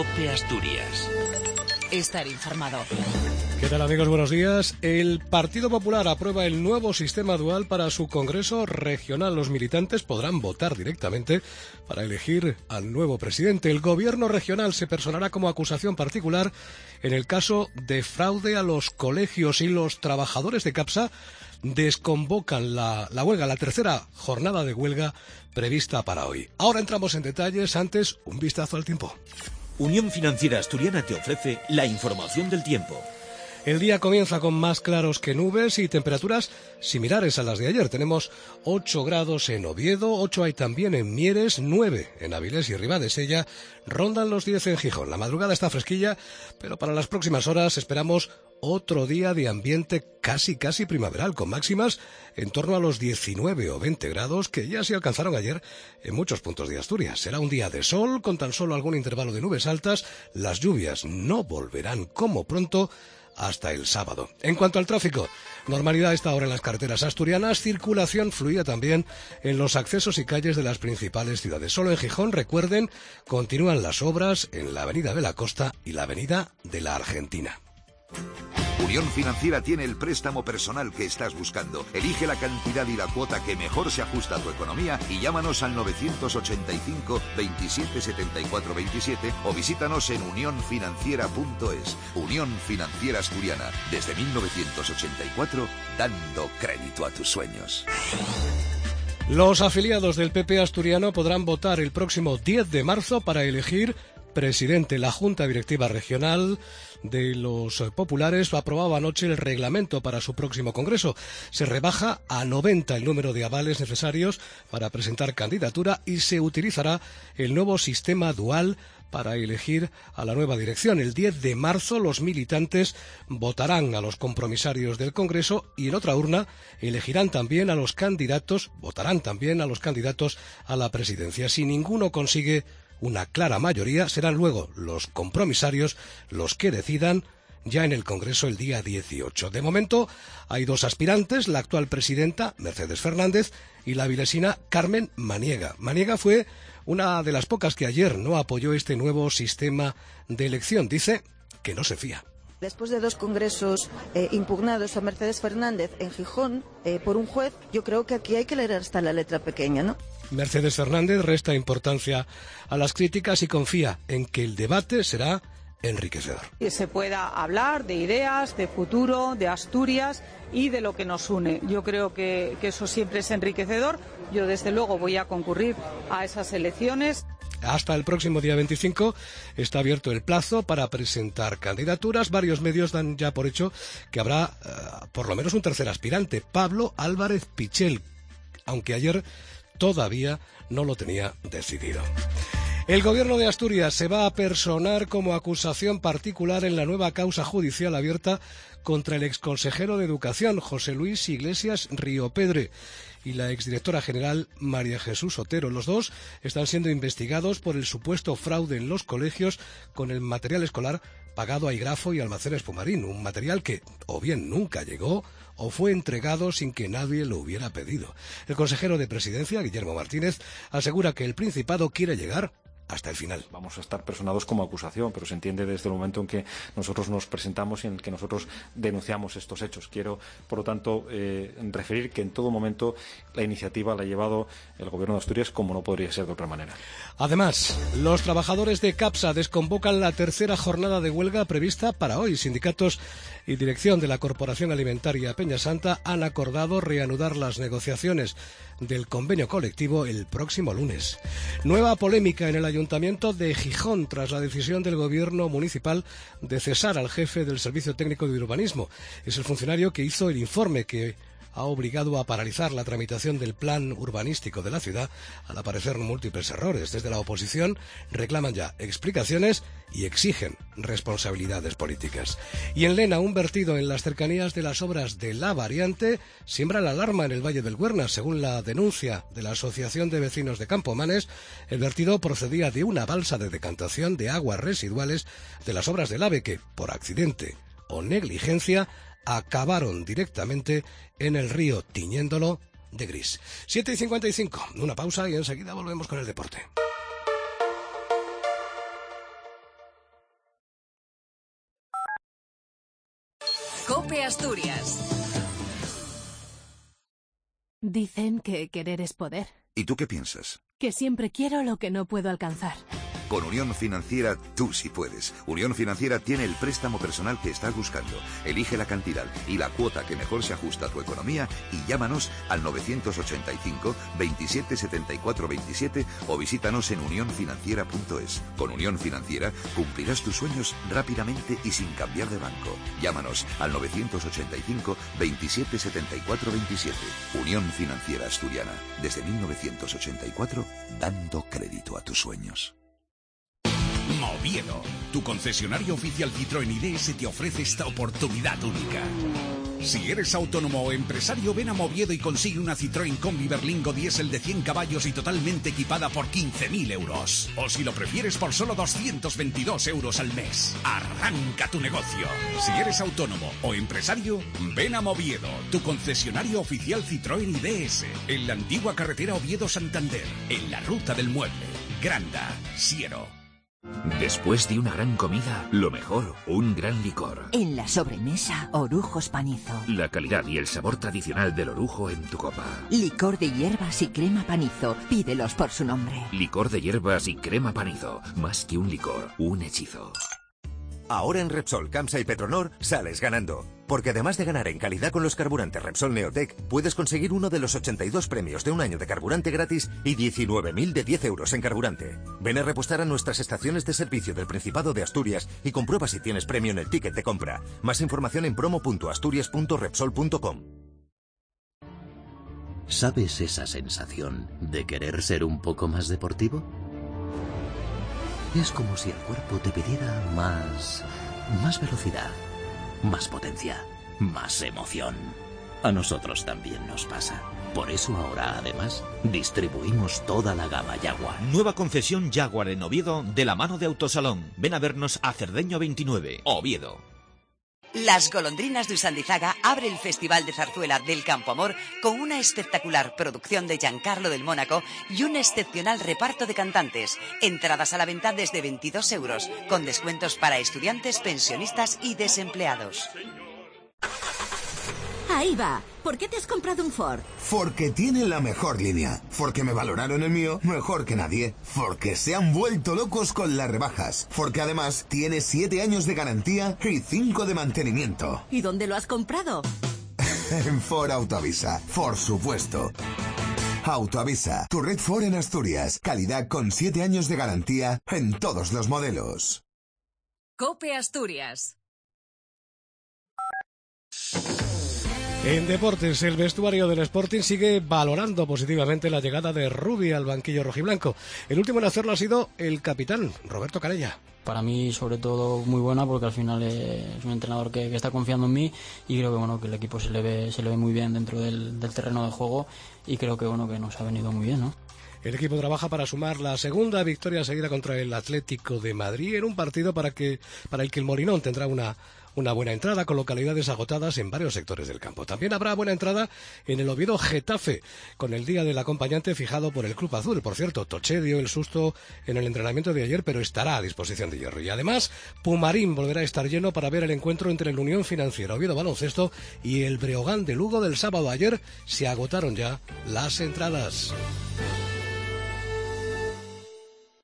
COPE Asturias. Estar informado. ¿Qué tal, amigos? Buenos días. El Partido Popular aprueba el nuevo sistema dual para su Congreso Regional. Los militantes podrán votar directamente para elegir al nuevo presidente. El Gobierno regional se personará como acusación particular en el caso de fraude a los colegios, y los trabajadores de CAPSA desconvocan la huelga, la tercera jornada de huelga prevista para hoy. Ahora entramos en detalles, antes un vistazo al tiempo. Unión Financiera Asturiana te ofrece la información del tiempo. El día comienza con más claros que nubes y temperaturas similares a las de ayer. Tenemos 8 grados en Oviedo, 8 hay también en Mieres, 9 en Avilés y Ribadesella, rondan los 10 en Gijón. La madrugada está fresquilla, pero para las próximas horas esperamos otro día de ambiente casi primaveral, con máximas en torno a los 19 o 20 grados que ya se alcanzaron ayer en muchos puntos de Asturias. Será un día de sol, con tan solo algún intervalo de nubes altas. Las lluvias no volverán como pronto hasta el sábado. En cuanto al tráfico, normalidad a esta hora en las carreteras asturianas, circulación fluida también en los accesos y calles de las principales ciudades. Solo en Gijón, recuerden, continúan las obras en la Avenida de la Costa y la Avenida de la Argentina. Unión Financiera tiene el préstamo personal que estás buscando. Elige la cantidad y la cuota que mejor se ajusta a tu economía y llámanos al 985 27 74 27 o visítanos en unionfinanciera.es. Unión Financiera Asturiana, desde 1984, dando crédito a tus sueños. Los afiliados del PP asturiano podrán votar el próximo 10 de marzo para elegir presidente. La Junta Directiva Regional de los Populares aprobaba anoche el reglamento para su próximo congreso. Se rebaja a 90 el número de avales necesarios para presentar candidatura y se utilizará el nuevo sistema dual para elegir a la nueva dirección. El 10 de marzo los militantes votarán a los compromisarios del Congreso y en otra urna votarán también a los candidatos a la presidencia. Si ninguno consigue una clara mayoría, serán luego los compromisarios los que decidan ya en el Congreso el día 18. De momento hay dos aspirantes, la actual presidenta Mercedes Fernández y la avilesina Carmen Maniega. Maniega fue una de las pocas que ayer no apoyó este nuevo sistema de elección. Dice que no se fía. Después de 2 congresos impugnados a Mercedes Fernández en Gijón por un juez, yo creo que aquí hay que leer hasta la letra pequeña, ¿no? Mercedes Fernández resta importancia a las críticas y confía en que el debate será enriquecedor. Que se pueda hablar de ideas, de futuro, de Asturias y de lo que nos une. Yo creo que eso siempre es enriquecedor. Yo, desde luego, voy a concurrir a esas elecciones. Hasta el próximo día 25 está abierto el plazo para presentar candidaturas. Varios medios dan ya por hecho que habrá por lo menos un tercer aspirante, Pablo Álvarez Pichel, aunque ayer todavía no lo tenía decidido. El Gobierno de Asturias se va a personar como acusación particular en la nueva causa judicial abierta contra el exconsejero de Educación, José Luis Iglesias Riopedre, y la exdirectora general María Jesús Otero. Los dos están siendo investigados por el supuesto fraude en los colegios con el material escolar pagado a Igrafo y Almacenes Pumarín, un material que o bien nunca llegó o fue entregado sin que nadie lo hubiera pedido. El consejero de Presidencia, Guillermo Martínez, asegura que el Principado quiere llegar hasta el final. Vamos a estar personados como acusación, pero se entiende desde el momento en que nosotros nos presentamos y en el que nosotros denunciamos estos hechos. Quiero, por lo tanto, referir que en todo momento la iniciativa la ha llevado el Gobierno de Asturias, como no podría ser de otra manera. Además, los trabajadores de CAPSA desconvocan la tercera jornada de huelga prevista para hoy. Sindicatos y dirección de la Corporación Alimentaria Peñasanta han acordado reanudar las negociaciones del convenio colectivo el próximo lunes. Nueva polémica en el Ayuntamiento de Gijón tras la decisión del Gobierno municipal de cesar al jefe del Servicio Técnico de Urbanismo. Es el funcionario que hizo el informe que ha obligado a paralizar la tramitación del plan urbanístico de la ciudad al aparecer múltiples errores. Desde la oposición reclaman ya explicaciones y exigen responsabilidades políticas. Y en Lena, un vertido en las cercanías de las obras de la variante siembra la alarma en el Valle del Güerna. Según la denuncia de la Asociación de Vecinos de Campomanes, el vertido procedía de una balsa de decantación de aguas residuales de las obras del AVE que, por accidente o negligencia, acabaron directamente en el río, tiñéndolo de gris. 7:55, una pausa y enseguida volvemos con el deporte. COPE Asturias. Dicen que querer es poder. ¿Y tú qué piensas? Que siempre quiero lo que no puedo alcanzar. Con Unión Financiera tú sí puedes. Unión Financiera tiene el préstamo personal que estás buscando. Elige la cantidad y la cuota que mejor se ajusta a tu economía y llámanos al 985 27 74 27 o visítanos en unionfinanciera.es. Con Unión Financiera cumplirás tus sueños rápidamente y sin cambiar de banco. Llámanos al 985 27 74 27. Unión Financiera Asturiana. Desde 1984, dando crédito a tus sueños. Oviedo, tu concesionario oficial Citroën IDS te ofrece esta oportunidad única. Si eres autónomo o empresario, ven a Oviedo y consigue una Citroën Combi Berlingo diésel de 100 caballos y totalmente equipada por 15.000 euros. O si lo prefieres, por solo 222 euros al mes. Arranca tu negocio. Si eres autónomo o empresario, ven a Oviedo, tu concesionario oficial Citroën IDS, en la antigua carretera Oviedo-Santander, en la ruta del mueble. Granda, Siero. Después de una gran comida, lo mejor, un gran licor. En la sobremesa, Orujos Panizo. La calidad y el sabor tradicional del orujo en tu copa. Licor de hierbas y crema Panizo. Pídelos por su nombre. Licor de hierbas y crema Panizo. Más que un licor, un hechizo. Ahora en Repsol, Camsa y Petronor sales ganando. Porque además de ganar en calidad con los carburantes Repsol Neotec, puedes conseguir uno de los 82 premios de un año de carburante gratis y 19.000 de 10 euros en carburante. Ven a repostar a nuestras estaciones de servicio del Principado de Asturias y comprueba si tienes premio en el ticket de compra. Más información en promo.asturias.repsol.com. ¿Sabes esa sensación de querer ser un poco más deportivo? Es como si el cuerpo te pidiera más velocidad, más potencia, más emoción. A nosotros también nos pasa. Por eso ahora, además, distribuimos toda la gama Jaguar. Nueva concesión Jaguar en Oviedo de la mano de Autosalón. Ven a vernos a Cerdeño 29, Oviedo. Las Golondrinas de Usandizaga abre el Festival de Zarzuela del Campo Amor con una espectacular producción de Giancarlo del Mónaco y un excepcional reparto de cantantes. Entradas a la venta desde 22 euros, con descuentos para estudiantes, pensionistas y desempleados. Ahí va. ¿Por qué te has comprado un Ford? Porque tiene la mejor línea. Porque me valoraron el mío mejor que nadie. Porque se han vuelto locos con las rebajas. Porque además tiene 7 años de garantía y 5 de mantenimiento. ¿Y dónde lo has comprado? En Ford Autoavisa, por supuesto. Autoavisa, tu red Ford en Asturias. Calidad con 7 años de garantía en todos los modelos. COPE Asturias. En deportes, el vestuario del Sporting sigue valorando positivamente la llegada de Rubi al banquillo rojiblanco. El último en hacerlo ha sido el capitán, Roberto Calella. Para mí, sobre todo, muy buena, porque al final es un entrenador que está confiando en mí y creo que que el equipo se le ve muy bien dentro del terreno de juego y creo que que nos ha venido muy bien, ¿no? El equipo trabaja para sumar la segunda victoria seguida contra el Atlético de Madrid en un partido para el que el Molinón tendrá una buena entrada con localidades agotadas en varios sectores del campo. También habrá buena entrada en el Oviedo Getafe, con el día del acompañante fijado por el Club Azul. Por cierto, Toché dio el susto en el entrenamiento de ayer, pero estará a disposición de hierro. Y además, Pumarín volverá a estar lleno para ver el encuentro entre el Unión Financiera Oviedo Baloncesto y el Breogán de Lugo del sábado. Ayer se agotaron ya las entradas.